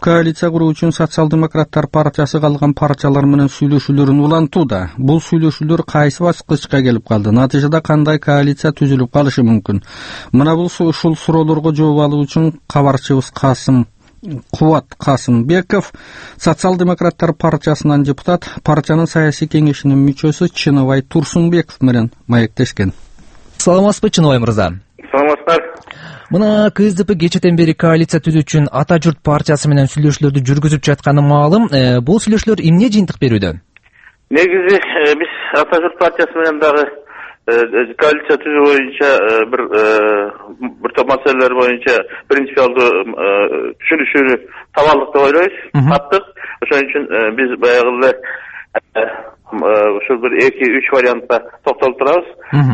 коалиция куруу үчүн социал-демократтар партиясы калган партиялар менен сүйлөшүүлөрүн улантууда. Бул сүйлөшүүлөр кайсы баскычка келип калды? Натыйжада кандай коалиция түзүлүп калышы мүмкүн? Мына ушул суроолорго жооп алуу үчүн кабарчыбыз Кубат Касымбеков, социал-демократтар партиясынан депутат, партиянын саясий кеңешинин мүчөсү Чыныбай Турсунбеков менен маектешкен. Саламатсызбы, Чыныбай мырза? Саламатсыздар. Мына КСДП кечээден бери коалиция түзүү үчүн Ата журт партиясы менен сүйлөшүүлөрдү жүргүзүп жатканы маалым. Бул сүйлөшүүлөр эмне жыйынтык берүүдө? Негизи биз Ата журт партиясы менен дагы коалиция түзүү боюнча бир топ маселелер боюнча принципиалдуу түшүнүшүүнү табалдык деп ойлойбуз. Таптык. Ошон үчүн биз баягы эле ушул бир 2-3 вариантта токтолуп турабыз.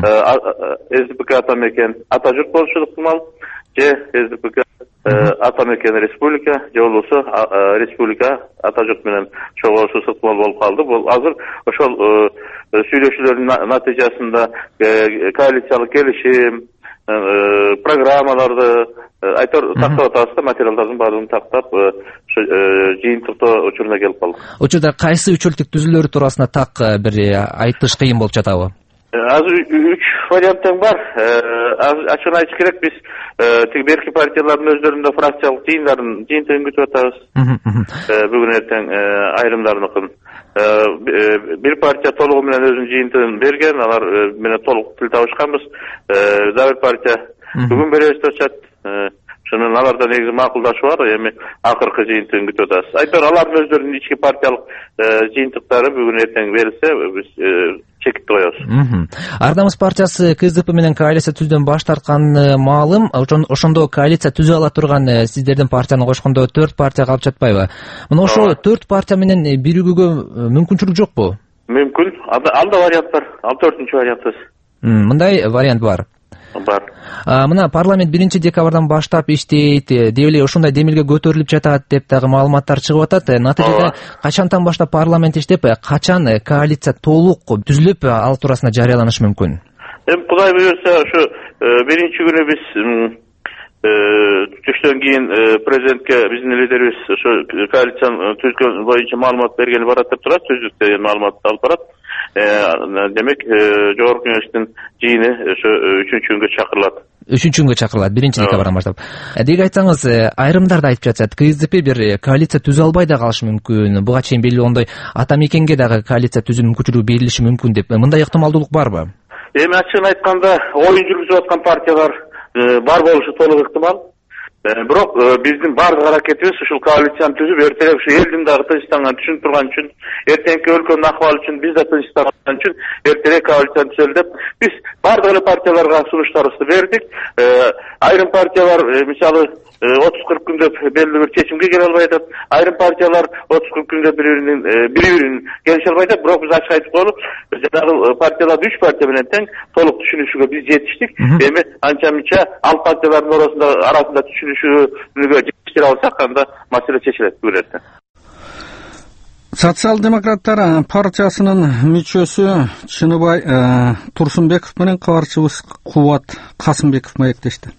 СДПК атамекен Ата журт болушу ыктымал, же СДПК атамекен республика, же болбосо республика Ата журт менен чогулушу ыктымал болуп калды. Бул азыр ошол сүйлөшүүлөрдүн натыйжасында коалициялык келишим, программаларды тактап атабыз да, материалдардын баардыгын тактап жыйынтыктоо учуруна келип калдык. Учурда кайсы үчөлтүк түзүлөрү туурасында так бир айтыш кыйын болуп жатабы? Азыр 3 вариант тең бар. Ачыгын айтыш керек, биз тиги берки партиялардын өздөрүндө фракциялык жыйынтыгын күтүп атабыз. Бүгүн эртең айрымдарыныкын. Бир партия толугу менен өзүнүн жыйынтыгын берген, алар менен толук тил табышканбыз. Дагы бир партия бүгүн беребиз деп атат. Ошонун аларда негизи макулдашуу бар, эми акыркы жыйынтыгын күтүп атабыз. Айтор алардын өздөрүнүн ички партиялык жыйынтыктары бүгүн эртең берилсе, биз чекитти коебуз. Ар намыс партиясы КСДП менен коалиция түздөн баш тартканы маалым. Ошондо коалиция түзө ала турган сиздердин партияны кошкондо 4 партия калып жатпайбы? Мына ошол 4 партия менен биригүүгө мүмкүнчүлүк жокпу? Мүмкүн. Алда вариант бар. Ал 4-чү вариантыбыз. Мындай вариант бар. Бар. Мына парламент 1-декабрдан баштап иштейт, деп эле ушундай демилге көтөрүлүп жатат деп дагы маалыматтар чыгып атат. Натыйжада качантан баштап парламент иштеп, качан коалиция толук түзүлүп, ал туурасында жарыяланышы мүмкүн? Эми Кудай буйрса, ушу 1-күнү биз түштөн кийин президентке биздин лидерибиз ошо коалицияны түзгөн боюнча маалымат бергени барат деп турат, түздүк деген маалымат алып барат. Демек, жогорку кеңештин жыйыны ошо 3-күнгө чакырылат. 3-күнгө чакырылат, 1-декабрдан баштап. Деги айтсаңыз, айрымдар да айтып жатат, КСДП бир коалиция түзө албай да калышы мүмкүн. Буга чейин белгилегендей атамекенге дагы коалиция түзүү мүмкүнчүлүгү берилиши мүмкүн деп. Мындай ыктымалдуулук барбы? Эми ачыгын айтканда, оюн жүргүзүп аткан партиялар бар болушу толук ыктымал. Бирок биздин бардык аракетибиз ушул коалицияны түзүп, эртелеп ушу элдин дагы тынчтанганын түшүнүп турган үчүн, эртеңки өлкөнүн акыбалы үчүн биз да тынчтанган үчүн эртерээк коалицияны түзөлү деп биз бардык эле партияларга сунуштарыбызды бердик. Айрым партиялар мисалы 30-40 күндө белгилүү бир чечимге келе албай атат. Айрым партиялар 30-40 күндө бири-бирин келише албай атат. Бирок биз ачык айтып коелук, жанагы партиялар 3 партия менен тең толук түшүнүшүгө биз жетиштик. Эми анча-мынча ал партиялардын арасында түшүнүшүүгө жетиштире алсак, анда маселе чечилет бүгүн эртең. Социал-демократтар партиясынын мүчөсү Чыныбай Турсунбеков менен кабарчыбыз Кубат Касымбеков маектешти.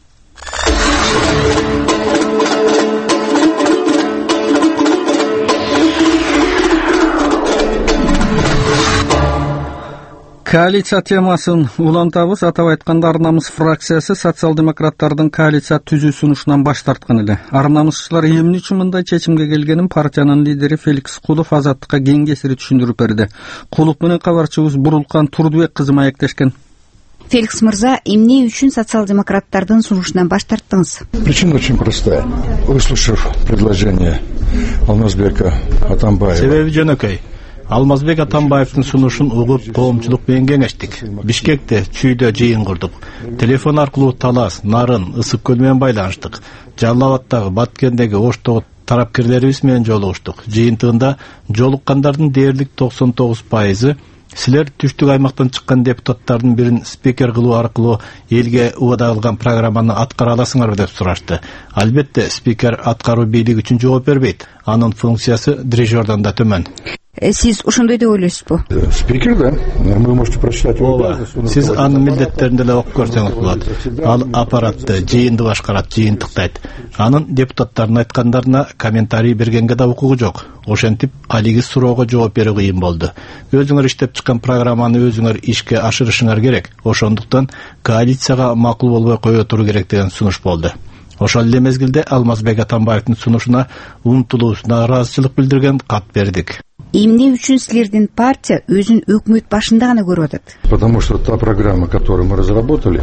Коалиция темасын улантабыз. Атап айтканда, Ар намыс фракциясы социал-демократтардын коалиция түзүү сунушунан баш тарткан эле. Ар намысчылар эмне үчүн мындай чечимге келгенин партиянын лидери Феликс Кулов Азаттыкка кеңесири түшүндүрүп берди. Кулов менен кабарчыбыз Бурулкан Турдубек кызы маектешкен. Феликс мырза, эмне үчүн социал-демократтардын сунушунан баш тарттыңыз? Причина очень простая. Выслушав предложение Алмазбека Атамбаева. Себеби жөнөкөй. Алмазбек Атамбаевдин сунушун угуп, коомчулук менен кеңештик. Бишкекте чүйдө жыйын курдук. Телефон аркылуу Талас, Нарын, Ысык көл менен байланыштык. Жалал Абаддагы, Баткендеги, Оштогу тарапкерлерибиз менен жолугуштук. Жыйынтыгында жолуккандардын дээрлик 99% силер түштүк аймактан чыккан депутаттардын бирин спикер кылуу аркылуу элге убада кылган программаны аткара аласыңарбы деп сурашты. Албетте, спикер аткаруу бийлиги үчүн жооп бербейт. Анын функциясы дирижердон да төмөн. Сиз ошондой деп ойлойсузбу? Спикер, да. Вы можете прочитать. Ооба, сиз анын милдеттерин деле окуп көрсөңүз болот. Ал аппаратты, жыйынды башкарат, жыйынтыктайт. Анын депутаттардын айткандарына комментарий бергенге да укугу жок. Ошентип алиги суроого жооп берүү кыйын болду. Өзүңөр иштеп чыккан программаны өзүңөр ишке ашырышыңар керек. Ошондуктан коалицияга макул болбой кое туруу керек деген сунуш болду. Ошол эле мезгилде Алмазбек Атамбаевдин сунушуна умтулуусуна ыраазычылык билдирген кат бердик. Эмне үчүн силердин партия өзүн өкмөт башында гана көрүп атат? Потому что та программа, которую мы разработали,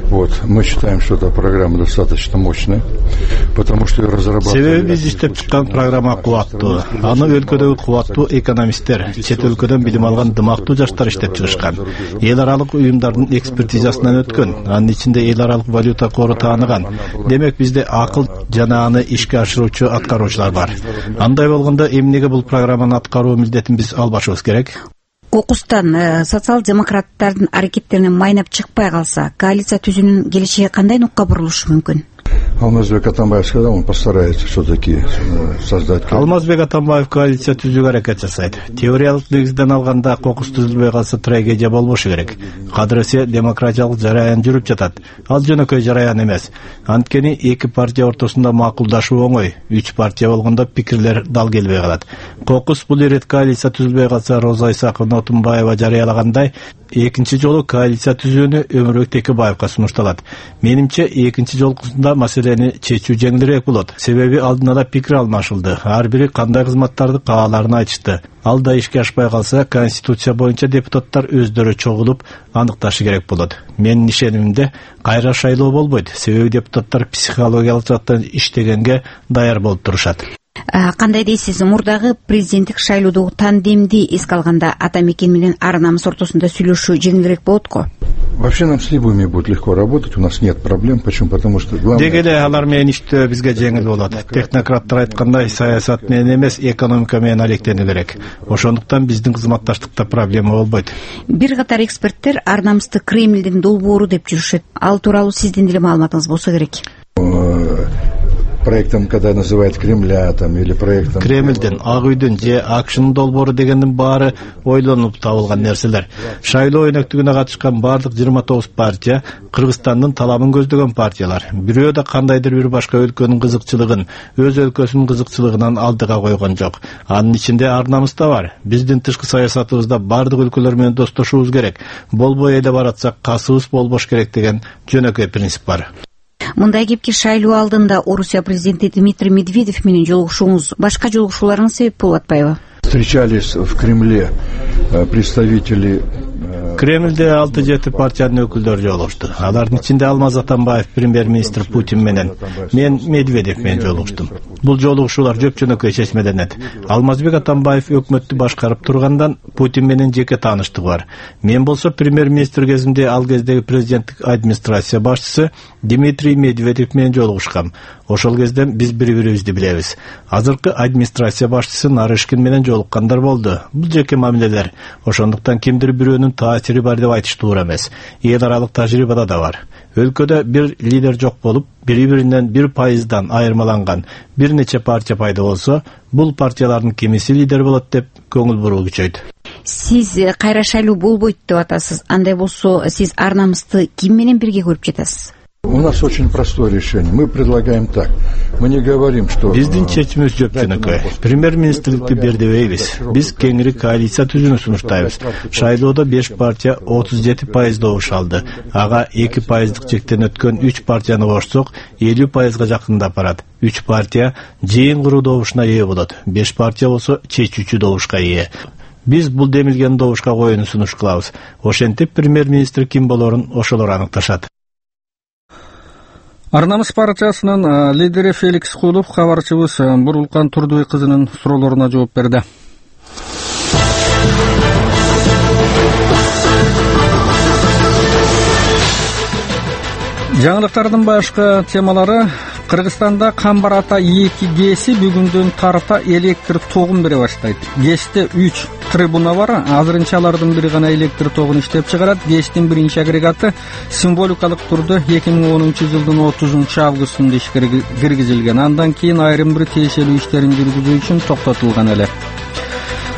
мы считаем, что эта программа достаточно мощная, потому что ее разработали. Себеби биз иштеп чыккан программа кубаттуу. Аны өлкөдөгү кубаттуу экономисттер, чет өлкөдөн билим алган дымактуу жаштар иштеп чыгышкан. Эл аралык уюмдардын экспертизасынан өткөн, анын ичинде эл аралык валюта кору тааныган. Демек бизде акыл жана аны ишке ашыруучу аткаруучулар бар. Андай болгондо эмнеге бул программаны аткаруу милдетин биз албашыбыз керек? Кокустан социал-демократтардын аракеттеринен майнап чыкпай калса, коалиция түзүүнүн келечеги кандай нукка бурулушу мүмкүн? Алмазбек Атамбаев сказал, он постарается все-таки создать. Алмазбек Атамбаев коалиция түзүүгө аракет жасайт. Теориялык негизден алганда кокус түзүлбөй калса трагедия болбошу керек. Кадыресе демократиялык жараян жүрүп жатат. Ал жөнөкөй жараян эмес. Анткени эки партия ортосунда макулдашуу оңой. 3 партия болгондо пикирлер дал келбей калат. Кокус бул ирет коалиция түзүлбөй калса Роза Исакова Отунбаева жарыялагандай экинчи жолу коалиция түзүүнү Өмүрбек Текебаевга сунушталат. Менимче экинчи жолкусунда маселени чечүү жеңилирээк болот. Себеби алдын ала пикир алмашылды. Ар бири кандай кызматтарды кааларын айтышты. Ал да ишке ашпай калса, конституция боюнча депутаттар өздөрү чогулуп аныкташы керек болот. Менин ишенимимде кайра шайлоо болбойт. Себеби депутаттар психологиялык жактан иштегенге даяр болуп турушат. Кандай дейсиз, мурдагы президенттик шайлоодогу тандемди эске алганда Атамекен менен Ар намыс ортосунда сүйлөшүү жеңилирээк болотко? Вообще нам с любыми будет легко работать, у нас нет проблем. Почему? Потому что главное... Деги эле алар менен иштөө бизге жеңил болот. Технократтар айткандай, саясат менен эмес, экономика менен алектенүү керек. Ошондуктан биздин кызматташтыкта проблема болбойт. Бир катар эксперттер Ар намысты Кремлдин долбоору деп жүрүшөт. Ал тууралуу сиздин деле маалыматыңыз болсо керек. Проектом, когда называют Кремля там, или проектом... Кремльден, Ак үйдүн же Акшнын долбоору дегендин баары ойлонуп табылган нерселер. Шайлоо өнөктүгүнө катышкан бардык 29 партия Кыргызстандын талабын көздөгөн партиялар. Бирөө да кандайдыр бир башка өлкөнүн кызыкчылыгын, өз өлкөсүнүн кызыкчылыгынан алдыга койгон жок. Анын ичинде Ар намыс да бар. Биздин тышкы саясатыбызда бардык өлкөлөр менен достошуубуз керек. Болбой эле баратсак касыбыз болбош керек деген жөнөкөй принцип бар. Мындай кепки шайлоо алдында Орусия президенти Дмитрий Медведев менен жолугушууңуз башка жолугушууларыңыз себеп болуп атпайбы? Встречались в Кремле представители... Кремлде 6-7 партиянын өкүлдөрү жолугушту. Алардын ичинде Алмаз Атамбаев премьер-министр Путин менен, мен Медведев менен жолугуштум. Бул жолугушуулар жөп-жөнөкөй чечмеден эт. Алмазбек Атамбаев өкмөттү башкарып тургандан Путин менен жеке тааныштыгы бар. Мен болсо премьер-министр кезинде ал кездеги президенттик администрация башчысы Дмитрий Медведев менен жолугушкам. Ошол кезде биз бири-бирибизди билебиз. Азыркы администрация башчысы Нарышкин менен жолуккандар болду. Бул жеке мамилелер. Ошондуктан кимдир бирөөнүн таасири бар деп айтыш туура эмес. Эл аралык тажрыйбада да бар. Өлкөдө бир лидер жок болуп, бири-биринен 1% айырмаланган бир нече партия пайда болсо, бул партиялардын кимиси лидер болот деп көңүл буруу күчөйт. Сиз кайра шайлоо болбойт деп атасыз. Андай болсо, сиз Ар намысты ким менен бирге көрүп жатасыз? У нас очень простое решение. Мы предлагаем так. Мы не говорим, что... Биздин чечимибиз жөп-жөнөкөй. Премьер-министрликти бер дебейбиз. Биз кеңири коалиция түзүүнү сунуштайбыз. Шайлоодо 5 партия 37% добуш алды. Ага 2% чектен өткөн 3 партияны кошсок, 50%га жакындап барат. 3 партия жыйын куруу добушуна ээ болот. 5 партия болсо чечүүчү добушка ээ. Биз бул демилген добушка коюуну сунуш кылабыз. Ошентип премьер-министр ким болорун ошолор аныкташат. Ар намыс партиясынын лидери Феликс Кулов кабарчыбыз Бурулкан Турдубай кызынын суроолоруна жооп берди. Жаңылыктардын башка темалары: Кыргызстанда Камбар ата 2 ГЭСи бүгүндөн тарта электр тогун бере баштайт. ГЭСте 3 трибуна бар. Азырынча алардын бири гана электр тогун иштеп чыгарат. ГЭСтин биринчи агрегаты символикалык турда 2010-жылдын 30-августунда ишке киргизилген. Андан кийин айрым бир тиешелүү иштерин жүргүзүү үчүн токтотулган эле.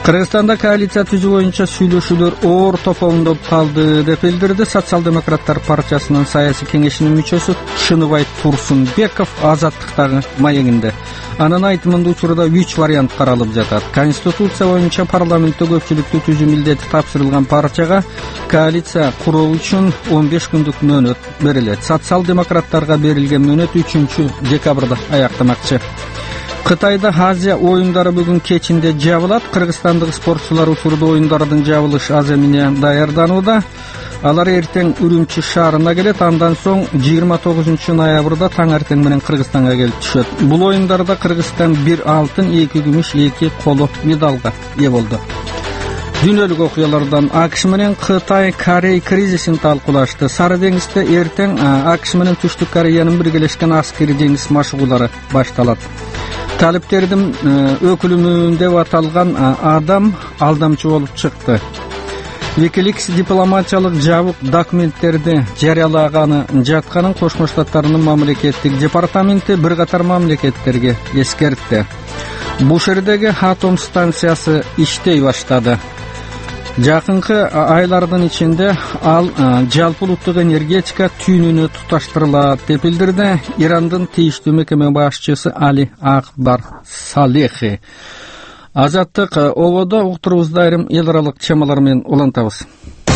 Кыргызстанда коалиция түзүү боюнча сүйлөшүүлөр оор топоңдоп калды деп билдирди Социал-демократтар партиясынын саясий кеңешинин мүчөсү Шыныбай Турсунбеков Азаттыктагы маегинде. Анын айтымында учурда 3 вариант каралып жатат. Конституция боюнча парламентте көпчүлүктү түзүү милдети тапшырылган партияга коалиция куруу үчүн 15 күндүк мөөнөт берилет. Социал-демократтарга берилген мөөнөт 3 декабрда аяктамакчы. Кытайда Азия оюндары бүгүн кечинде жабылат. Кыргызстандык спортчулар учурда оюндардын жабылыш аземине даярданууда. Алар эртең Үрүмчи шаарына келет, андан соң 29 ноябрда таң эртең менен Кыргызстанга келип түшөт. Бул оюндарда Кыргызстан 1 алтын, 2 күмүш, 2 коло медалга ээ болду. Дүйнөлүк окуялардан АКШ менен Кытай Корей кризисин талкуулашты. Сары деңизде эртең АКШ менен Түштүк Кореянын биргелешкен аскери деңиз машыгуулары башталат. Талиптердин өкүлүмүн деп аталган адам алдамчы болуп чыкты. Wikileaks дипломатиялык жабык документтерди жарыялаганы жатканын Кошмо Штаттарынын мамлекеттик департаменти бир катар мамлекеттерге эскертти. Бушердеги атом станциясы иштей баштады. Жакынкы айлардын ичинде ал жалпы улуттук энергетика түйүнүнө туташтырылат деп билдирди Ирандын тийиштүү мекеме башчысы Али Акбар Салехи. Азаттык ободо уктурубузда айрым эл аралык темалар менен улантабыз.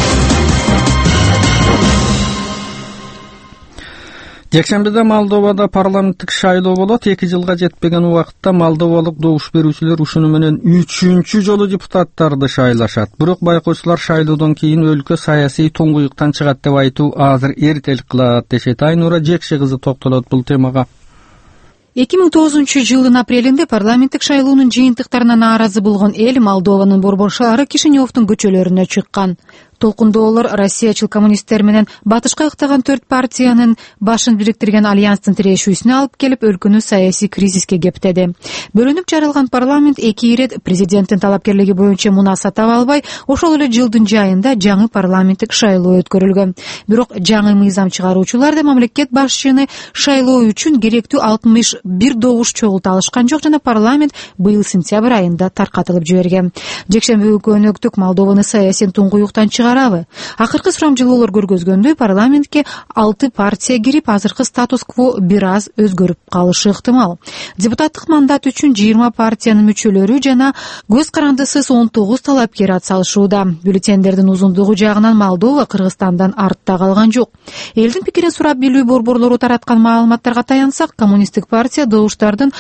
Жекшембиде Молдовада парламенттик шайлоо болот. 2 жылга жетпеген убакытта молдовалык добуш берүүчүлөр ушуну менен 3-чү жолу депутаттарды шайлашат. Бирок байкоочулар шайлоодон кийин өлкө саясий туңгуюктан чыгат деп айтуу азыр эртелик кылат дешет. Айнура Жекше кызы токтолот бул темага. 2009 жылдын апрелинде парламенттик шайлоонун жыйынтыктарына нааразы болгон эл Молдованын борборшылары Кишиневдун көчөлөрүнө чыккан. Толкундоолор Россиячыл коммунисттер менен батышка ыктаган 4 партиянын башын бириктирген альянстын тирешүүсүнө алып келип, өлкөнү саясий кризиске кептеди. Бөлүнүп жарылган парламент 2 ирет президенттин талапкерлиги боюнча мунаса таба албай, ошол эле жылдын жайында жаңы парламенттик шайлоо өткөрүлгөн. Бирок жаңы мыйзам чыгаруучулар да мамлекет башчыны шайлоо үчүн керектүү 61 добуш чогулта алышкан жок жана парламент быйыл сентябрь айында таркатылып жиберген. Жекшемби көнөктүк Молдованы саясий туңгуюктан Акыркы сурамжылоолор көргөзгөндөй парламентке 6 партия кирип, азыркы статус-кво бир аз өзгөрүп калышы ыктымал. Депутаттык мандат үчүн 20 партиянын мүчөлөрү жана көз карандысыз 19 талапкер атсалышууда. Бюллетендердин узундугу жагынан Молдова Кыргызстандан артта калган жок. Элдин пикирин сурап билүү борборлору тараткан маалыматтарга таянсак, коммунисттик партия добуштардын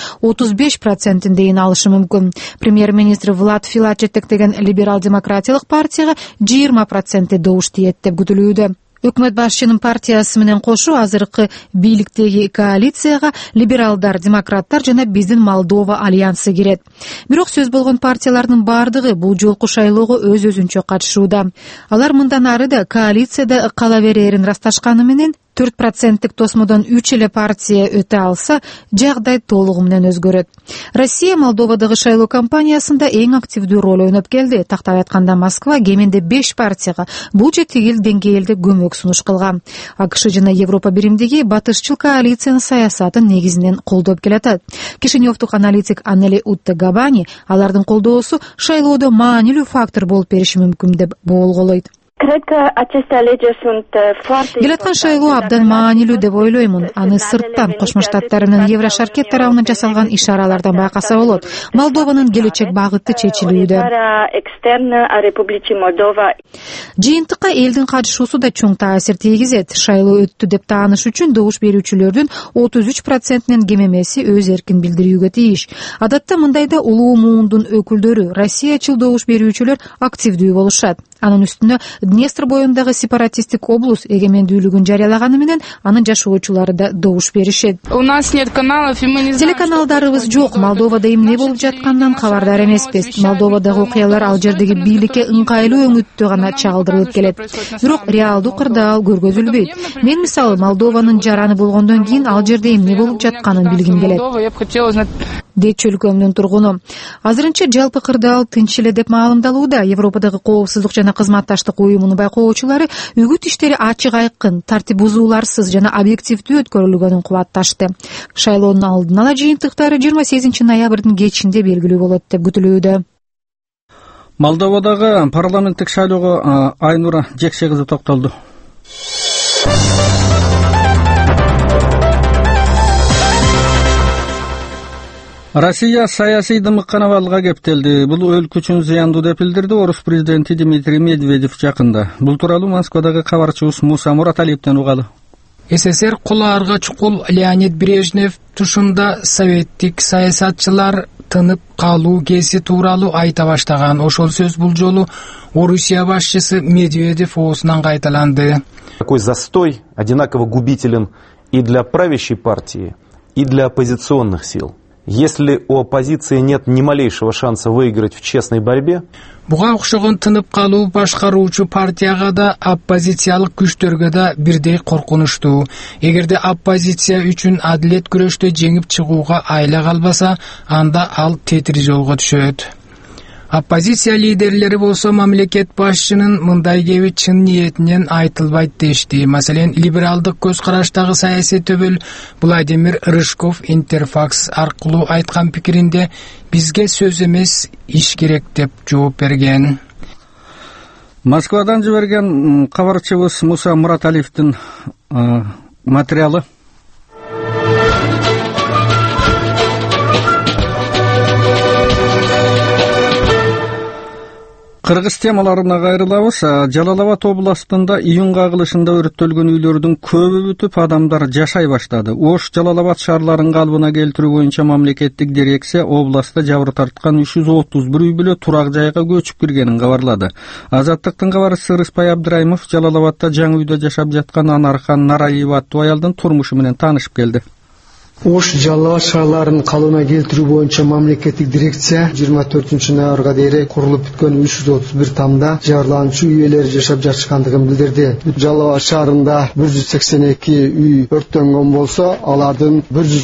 35% дейин алышы мүмкүн. Премьер-министр Влад Филат жетектеген либерал-демократиялык партияга 20% добуш тиет деп күтүлүүдө. Өкмөт башчынын партиясы менен кошо азыркы бийликтеги коалицияга либералдар, демократтар жана биздин Молдова альянсы кирет. Бирок сөз болгон партиялардын бардыгы бул жолку шайлоого өз-өзүнчө катышууда. Алар мындан ары да коалицияда кала берерин ырасташканы менен 4% тосмодон 3 эле партия өтө алса, жагдай толугу менен өзгөрөт. Россия Молдовадагы шайлоо кампаниясында эң активдүү роль ойноп келди. Тактап айтканда Москва кеминде 5 партияга бул жетигил деңгээлде көмөк сунуш кылган. АКШ жана Европа биримдиги батышчыл коалициянын саясатын негизинен колдоп келатат. Кишиневдук аналитик Анели Уттегабани алардын колдоосу шайлоодо маанилүү фактор болуп бериши мүмкүн деп боолголойт. Келаткан шайлоо абдан маанилүү деп ойлоймун. Аны сырттан, Кошмо Штаттарынын Еврошаркет тарабынан жасалган ишаралардан байкаса болот. Молдованын келечек багыты чечилүүдө. Жыйынтыкка элдин катышуусу да чоң таасир тийгизет. Шайлоо өттү деп тааныш үчүн добуш берүүчүлөрдүн 33%нин кем эмеси өз эркин билдирүүгө тийиш. Адатта мындайда улуу муундун өкүлдөрү, Россиячыл добуш берүүчүлөр активдүү болушат. Анын үстүнө Днестр боюндагы сепаратисттик облус эгемендүүлүгүн жарыялаганы менен анын жашоочулары да добуш беришет. Телеканалдарыбыз жок. Молдовада эмне болуп жатканынан кабардар эмеспиз. Молдовадагы окуялар ал жердеги бийликке ыңгайлуу өңүттө гана чагылдырылып келет. Бирок реалдуу кырдаал көргөзүлбөйт. Мен мисалы Молдованын жараны болгондон кийин ал жерде эмне болуп жатканын билгим келет. Дейт өлкөмдүн тургуну. Азырынча жалпы кырдаал тынч эле деп маалымдалууда. Европадагы коопсуздук жана кызматташтык уюмунун байкоочулары үгүт иштери ачык айкын, тартип бузууларсыз жана объективдүү өткөрүлгөнүн кубатташты. Шайлоонун алдын ала жыйынтыктары 28 ноябрдын кечинде белгилүү болот деп күтүлүүдө. Молдовадагы парламенттик шайлоого Айнура Жекше кызы токтолду. Россия саясий дымыккан абалга кептелди. Бул өлкө үчүн зыяндуу деп билдирди Орус президенти Дмитрий Медведев жакында. Бул тууралуу Москвадагы кабарчыбыз Муса Мураталиевден угалы. СССР кулаарга чукул Леонид Брежнев тушунда советтик саясатчылар тынып калуу кези тууралуу айта баштаган. Ошол сөз бул жолу Орусия башчысы Медведев оозунан кайталанды. Такой застой одинаково губителен и для правящей партии, и для оппозиционных сил. Если у оппозиции нет ни малейшего шанса выиграть в честной борьбе, буга окшогон тынып калуу башкаруучу партияга да оппозициялык күчтөргө да бирдей коркунучтуу. Эгерде оппозиция үчүн адилет күрөштө жеңип чыгууга айла калбаса, анда ал тетир жолго түшөт. Оппозиция лидерлери болсо мамлекет башчынын мындай кеби чын ниетинен айтылбайт дешти. Маселен, либералдык көз караштагы саясий төбөл Владимир Рыжков Интерфакс аркылуу айткан пикиринде бизге сөз эмес, иш керек деп жооп берген. Москвадан жиберген кабарчыбыз Муса Мураталиевдин материалы. Кыргыз темаларына кайрылабыз. Жалал Абад областында июнь кагылышында өрттөлгөн үйлөрдүн көбү бүтүп, адамдар жашай баштады. Ош Жалал Абад шаарларын калыбына келтирүү боюнча мамлекеттик дирекция областта жабыр тарткан 331 үй бүлө турак жайга көчүп киргенин кабарлады. Азаттыктын кабарчысы Рыспай Абдырайымов Жалал Абадта жаңы үйдө жашап жаткан Анархан Нараева аттуу аялдын турмушу менен таанышып келди. Ош Жалал Абад шаарларын калыбына келтирүү боюнча мамлекеттик дирекция 24-ноябрга дейин курулуп бүткөн 331 тамда жабырлануучу үйлер жашап жатышкандыгын билдирди. Жалал Абад шаарында 182 үй өрттөнгөн болсо, алардын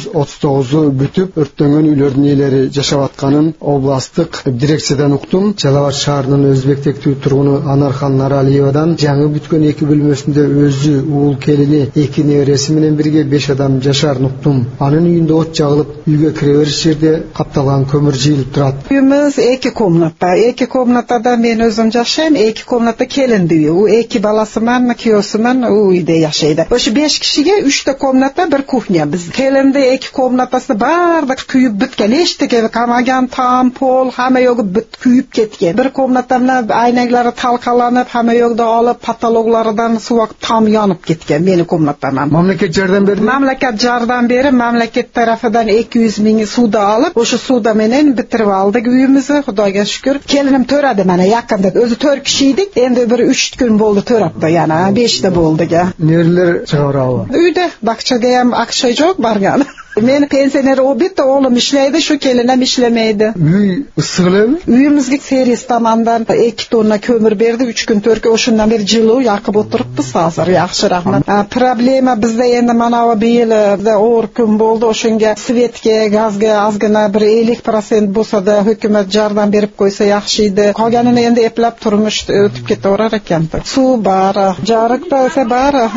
139-у бүтүп, өрттөнгөн үйлөрдүн ээлери жашап атканын областтык дирекциядан уктум. Жалал Абад шаарынын өзбектектүү тургуну Анархан Наралиевадан жаңы бүткөн 2 бөлмөсүндө өзү, уул келини, 2 небереси менен бирге 5 адам жашаарын уктум. Анын үйүндө от жагылып, үйгө кире бериш жерде капталган көмүр жыйылып турат. Үйүмүз 2 комната. 2 комнатада мен өзүм жашайм, 2 комната келинди үй. У 2 баласы менен, күйөөсү менен у үйдө жашайды. Ошо 5 кишиге 3 комната, 1 кухня. Биз келинди 2 комнатасы бардык күйүп бүткөн. Эчтеке камаган, там, пол, хамма жогу бүт күйүп кеткен. 1 комната менен айнаглары талкаланып, хамма жогду алып, потолоклардан сууак там янып кеткен менин комнатаман. Мамлекет жардам берди. Мамлекет жардам берип, мамлекет тарафынан 200 миң суда алып, ошо суда менен битирип алдык үйүмүздү, Кудайга шүкүр. Келиним төрөдү мана якында, өзү 4 киши идик, энди бир 3 күн болду төрөптү, яна 5 болду га. Нерлер чыга барабы? Үйдө бакчага ham акча жок барган. Мен пенсионер обит, оğlum ишлейди, şu келинем ишлемейди. Үй ысык элеби? Үйүмүзгө Серис тамандан 2 тонна көмүр берди, 3 күн төркө ошондон бери жылуу якып отуруппуз азыр, жакшы рахмат. Проблема бизде энди манабы быйыл оор күн болду, ошонго светке, газга азгына бир 50% болсо да өкмөт жардам берип койсо жакшыйды. Калганын энди эплеп турмуш өтүп кете барар экен. Суу бар, жарык да бар,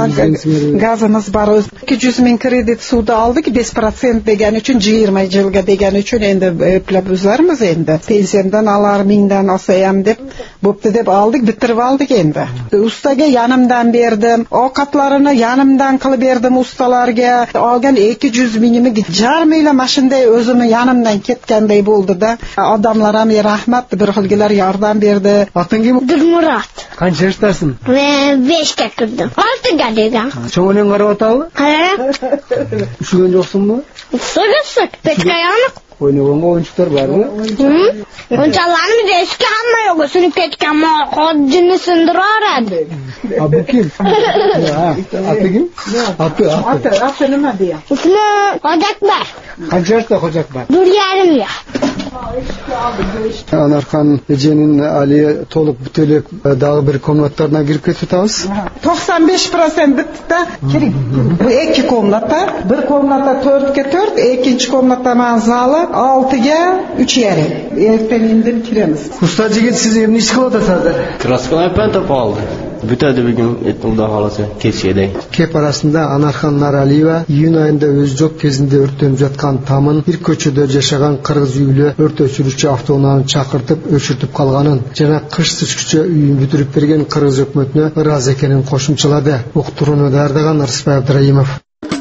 газыбыз бар. 200 миң кредит сууда алдык. 5% деген үчүн 20 жылга деген үчүн энди эплеп үзөрмүз энди. Пенсиямдан алар 1000дан асаям деп бопты деп алдык, битирип алдык энди. Устага янымдан бердим, окатларыны янымдан кылып бердим усталарга. Алган 200 миңими жарым эле машинада өзүмүн янымдан кеткендей болду да. Адамларга рахмат, бир кылгылар жардам берди. Атың ким? Дилмурат. Канча жаштасың? Мен 5ке кирдим. 6га деген. Чоңунен карап атабы? Ушуган жоксуңбу? Сыгысык, петкаянык. Ойногонго оюнчуктар барбы? Ончаларым эски хамма жок, сүнүп кеткен коджуну сындырат. А бу ким? Аты ким? Аты неме дейм? Исми Кожакбар. Канча жашта Кожакбар? 1,5 жаш. Анархан эженин али толук бүтөлүп дагы бир комнаттарына кирип кетип атабыз. 95% битти да. Кирик. Бу 2 комната, бир комната 4ке 4, экинчи комната менен залы 6га 3,5. Эртең индип киребиз. Уста жигит, сиз эмне иш кылып атасыз? Краскалар пентап алды. бүтөдү бүгүн Кудай кааласа кечке дейин. Кеп арасында Анархан Наралиева июнь айында өз жок кезинде өрттөнүп жаткан тамын бир көчөдө жашаган кыргыз үйлүү өрт өчүрүүчү автоунааны чакыртып өчүртүп калганын жана кыш түшкүчө үйүн бүтүрүп берген кыргыз өкмөтүнө ыраазы экенин кошумчалады. Уктурууну даярдаган Арыспай Абдыраимов.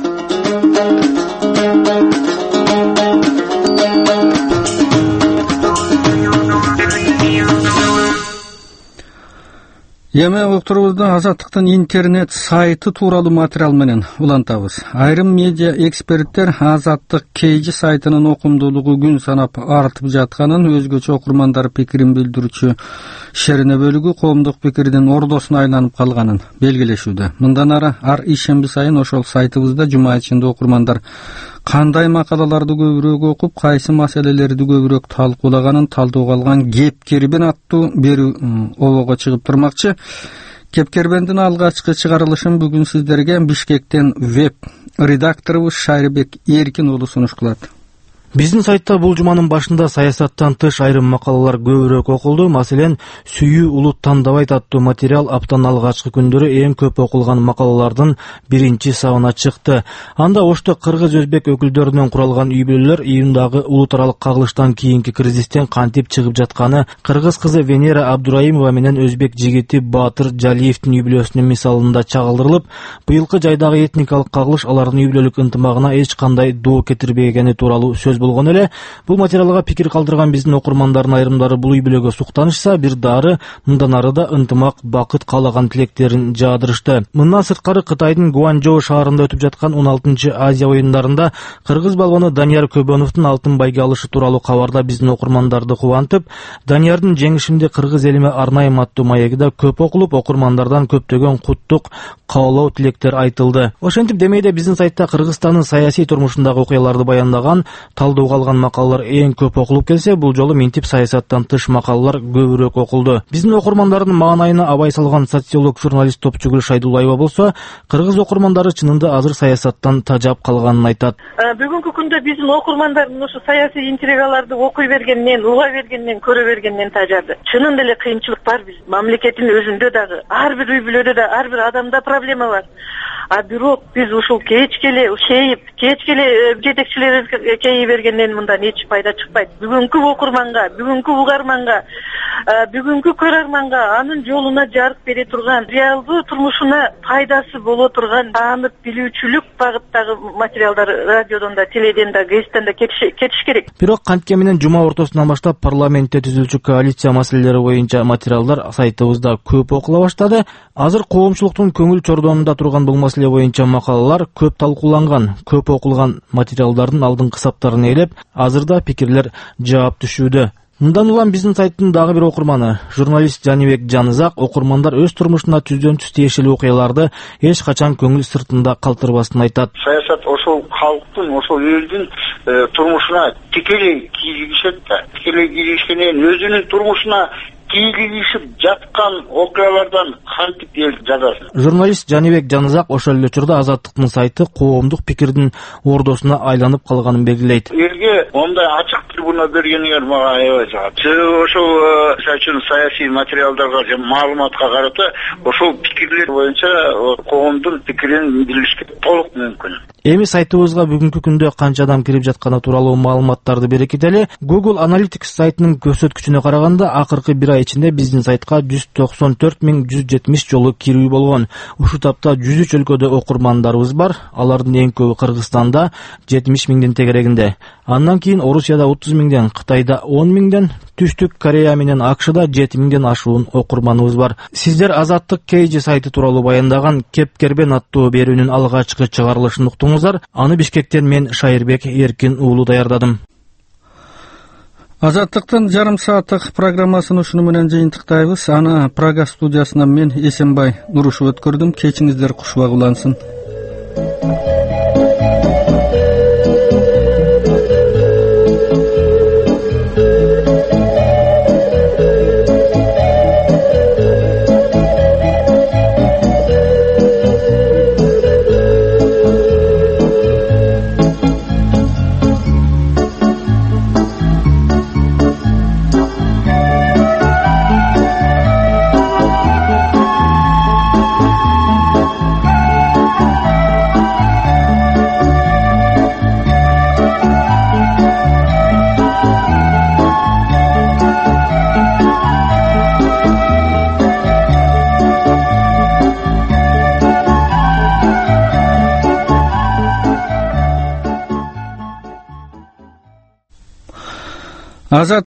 Эми уктуруубузду Азаттыктын интернет сайты тууралуу материал менен улантабыз. Айрым медиа эксперттер Азаттык KG сайтынын окумдуулугу күн санап артып жатканын, өзгөчө окурмандар пикирин билдирүүчү шерине бөлүгү коомдук пикирдин ордосуна айланып калганын белгилешүүдө. Мындан ары ар ишемби сайын ошол сайтыбызда жума ичинде окурмандар кандай макалаларды көбүрөөк окуп, кайсы маселелерди көбүрөөк талкуулаганын талдоого алган кепкербен аттуу берүү обого чыгып турмакчы. Кепкербендин алгачкы чыгарылышын бүгүн сиздерге Бишкектен веб редакторубуз Шайрбек Эркин уулу сунуш кылат. Биздин сайтта бул жуманын башында саясаттан тыш айрым макалалар көбүрөөк окулду. Маселен, сүйүү улут тандабайт аттуу материал аптанын алгачкы күндөрү эң көп окулган макалалардын биринчи сабына чыкты. Анда ошто кыргыз-өзбек өкүлдөрүнөн куралган үй-бүлөлөр июндагы улут аралык кагылыштан кийинки кризистен кантип чыгып жатканы, кыргыз кызы Венера Абдураимова менен өзбек жигити Баатыр Жалиевдин үй-бүлөсүнүн мисалында чагылдырылып, быйылкы жайдагы этникалык кагылыш алардын үй-бүлөлүк ынтымагына эч кандай доо кетирбегени тууралуу сөз болгон эле. Бул материалга пикир калтырган биздин окурмандардын айрымдары бул үй-бүлөгө суктанышса, бир дары мындан ары да ынтымак, бакыт каалаган тилектерин жаадырышты. Мындан сырткары Кытайдын Гуанчжоу шаарында өтүп жаткан 16-чы Азия оюндарында кыргыз балбаны Данияр Көбөновдун алтын байге алышы тууралуу кабарда биздин окурмандарды кубантып, Даниярдын жеңишинде кыргыз элиме арнайым аттуу маеги да көп окулуп, окурмандардан көптөгөн куттук, каалоо тилектер айтылды. Ошентип демейде биздин сайтта Кыргызстандын саясий турмушундагы окуяларды баяндаган, талдоого алган макалалар эң көп окулуп келсе, бул жолу минтип саясаттан тыш макалалар көбүрөөк окулду. Биздин окурмандардын маанайына абай салган социолог, журналист Топчугүл Шайдуллаева болсо, кыргыз окурмандары чынында азыр саясаттан тажап калганын айтат. Бүгүнкү күндө биздин окурмандар ушу саясий интригаларды окуй бергеннен, уга бергеннен, көрө бергеннен тажады. Чынында эле кыйынчылык бар биз мамлекеттин өзүндө дагы, ар бир үй-бүлөдө да, ар бир адамда проблема бар. Бирок биз ушул кечкеле жетекчилерибиз кейи бергенден мындан эч пайда чыкпайт. Бүгүнкү окурманга, бүгүнкү угарманга, бүгүнкү көрөрманга анын жолуна жарык бере турган, реалдуу турмушуна пайдасы боло турган таанып билүүчүлүк багыттагы материалдар радиодон да, теледен да, гезиттен да кетиш керек. Бирок кантке менен жума ортосунан баштап парламентте түзүлчү коалиция маселелери боюнча материалдар сайтыбызда көп окула баштады. Азыр коомчулуктун көңүл чордонунда турган бул маселе боюнча макалалар көп талкууланган, көп окулган материалдардын алдыңкы саптарын ээлеп, азырда пикирлер жаап түшүүдө. Мындан улам биздин сайттын дагы бир окурманы, журналист Жаныбек Жанызак, окурмандар өз турмушуна түздөн түз тиешелүү окуяларды эч качан көңүл сыртында калтырбасын айтат. Саясат ошол калктын, ошол элдин турмушуна тикелей кийлигишет да. Тикелей кийлигишкенен өзүнүн турмушуна кийлигишип жаткан окуялардан кантип эл жазасын. Журналист Жаныбек Жанызак ошол эле учурда Азаттыктын сайты коомдук пикирдин ордосуна айланып калганын белгилейт. Элге ондай ачык трибуна бергениңер мага аябай жагат. Ошол саясий материалдарга же маалыматка карата ошол пикирлер боюнча коомдун пикирин билишке толук мүмкүн. Эми сайтыбызга бүгүнкү күндө канча адам кирип жатканы тууралуу маалыматтарды бере кетели. Google Analytics сайтынын көрсөткүчүнө караганда акыркы бир ай ичинде биздин сайтка 194.170 жолу кирүү болгон. Ушул тапта 103 өлкөдө окурмандарыбыз бар. Алардын эң көбү Кыргызстанда 70 миңден тегерегинде. Андан кийин Орусияда 30 миңден, Кытайда 10 миңден, Түштүк Корея менен АКШда 7 миңден ашуун окурманыбыз бар. Сиздер Азаттык KG сайты тууралуу баяндаган Кепкербен аттуу берүүнүн алгачкы чыгарылышын уктуңуздар. Аны Бишкектен мен Шайырбек Эркин уулу даярдадым. Азаттыктын жарым сааттык программасын ушуну менен жыйынтыктайбыз. Аны Прага студиясынан мен Эсенбай Нурушев өткөрдүм. Кечиңиздер кушубак улансын. азат